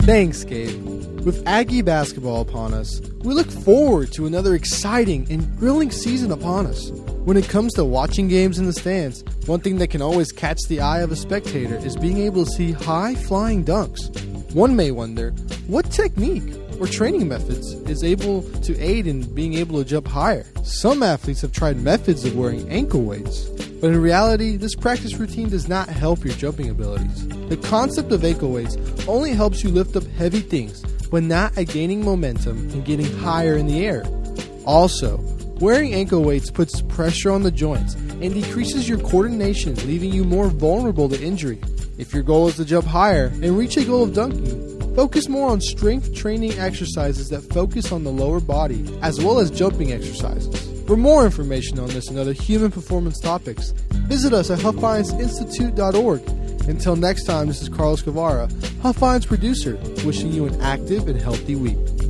Thanks, Gabe. With Aggie basketball upon us, we look forward to another exciting and thrilling season upon us. When it comes to watching games in the stands, one thing that can always catch the eye of a spectator is being able to see high-flying dunks. One may wonder, what technique or training methods is able to aid in being able to jump higher? Some athletes have tried methods of wearing ankle weights, but in reality, this practice routine does not help your jumping abilities. The concept of ankle weights only helps you lift up heavy things, but not at gaining momentum and getting higher in the air. Also, wearing ankle weights puts pressure on the joints and decreases your coordination, leaving you more vulnerable to injury. If your goal is to jump higher and reach a goal of dunking, focus more on strength training exercises that focus on the lower body, as well as jumping exercises. For more information on this and other human performance topics, visit us at HuffIronsinstitute.org. Until next time, this is Carlos Guevara, Huff Iron's producer, wishing you an active and healthy week.